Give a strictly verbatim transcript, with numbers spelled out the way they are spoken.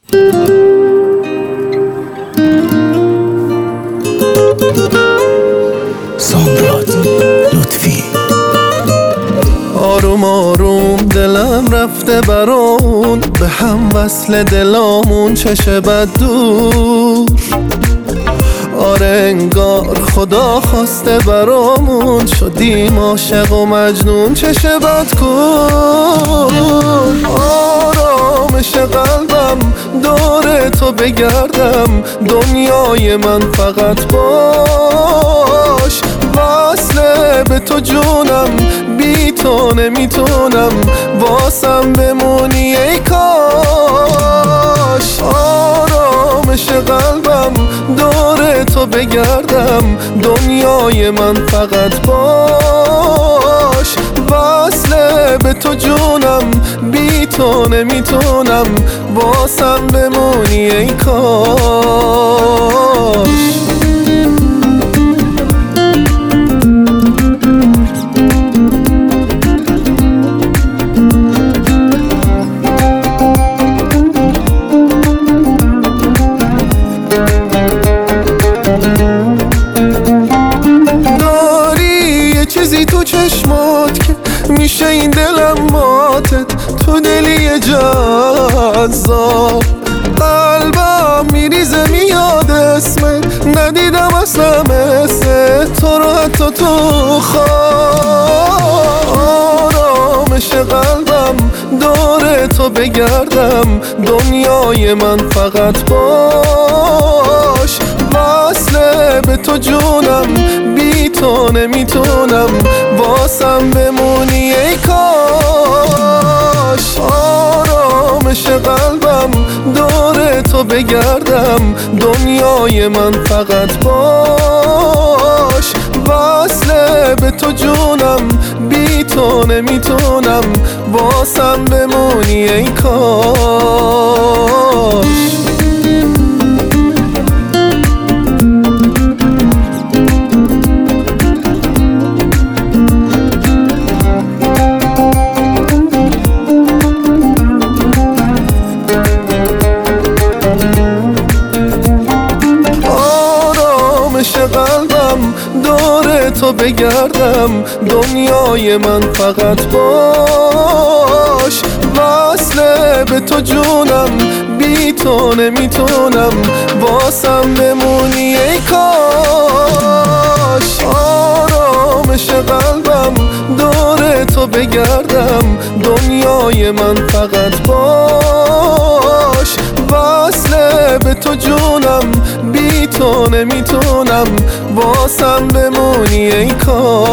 سامراد لطفی. آروم آروم دلم رفته برون، به هم وصل دلامون چشه بد دور. آره انگار خدا خواسته برامون، شدیم عاشق و مجنون چشه بد کن. آرامش قلبم دور تو بگردم، دنیای من فقط باش. وصله به تو جونم، بی تو نمیتونم، واسم بمونی ای کاش. آرامش قلبم دور تو بگردم، دنیای من فقط باش. وصله به تو جونم، بی تو نمیتونم، واسم بمونی ای کاش. چیزی تو چشمات که میشه این دلم ماتت، تو دلی جذاب. قلبم میریزه میاد اسمت، ندیدم اصلا مثل تو رو حتی تو خواب. آرامش قلبم دور تو بگردم، دنیای من فقط باش. وصله به تو جونم، بی تو نمیتونم، واسم بمونی ای کاش. آرامش قلبم دور تو بگردم، دنیای من فقط باش. وصله به تو جونم، بی تو نمیتونم، واسم بمونی ای کاش. قلبم دور تو بگردم، دنیای من فقط باش. وصله به تو جونم، بی تو نمیتونم، واسم بمونی ای کاش. آرامش قلبم دور تو بگردم، دنیای من فقط باش. وصله به تو جونم، بی تو نمیتونم، واسم بمونی ای کاش.